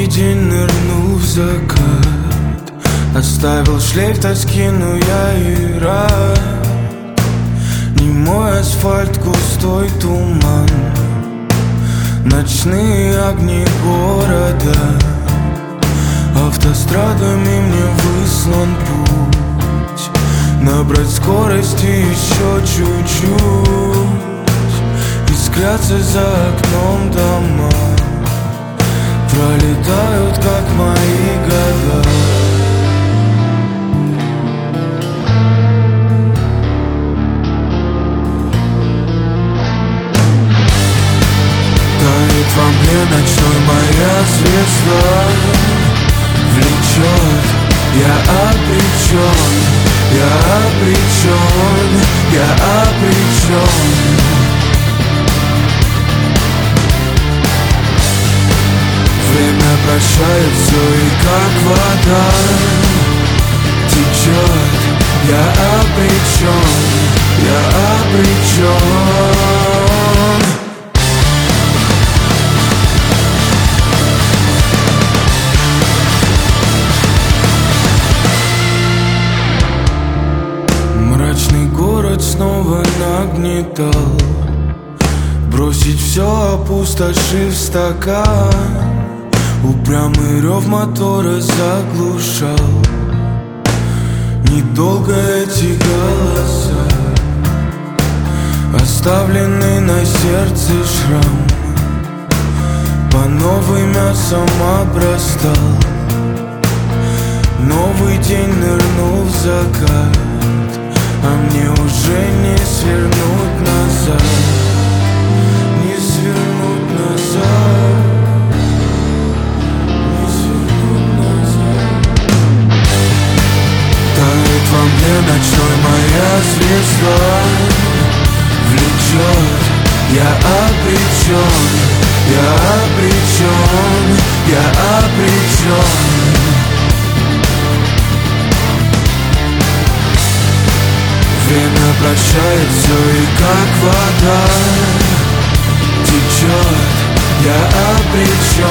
день нырнул в закат, оставил шлейф тоски, но я и рад. Немой асфальт, густой туман, ночные огни города. Автострадами мне выслан путь, набрать скорости еще чуть-чуть. Искрятся за окном дома, пролетают, как мои года. Тает во мне ночной моя звезда, влечет, я обречен, я обречен, я обречен. Время прощает все, и как вода течет. Я обречен, я обречен. Мрачный город снова нагнетал, бросить все, опустошив стакан. Упрямый рев мотора заглушал недолго эти голоса. Оставленный на сердце шрам по новой мясом обрастал. Новый день нырнул в закат, а мне уже не свернуть назад, не свернуть назад. Во мне ночной моя звезда, влечет, я обречен, я обречен, я обречен. Время прощает все, и как вода течет. Я обречен,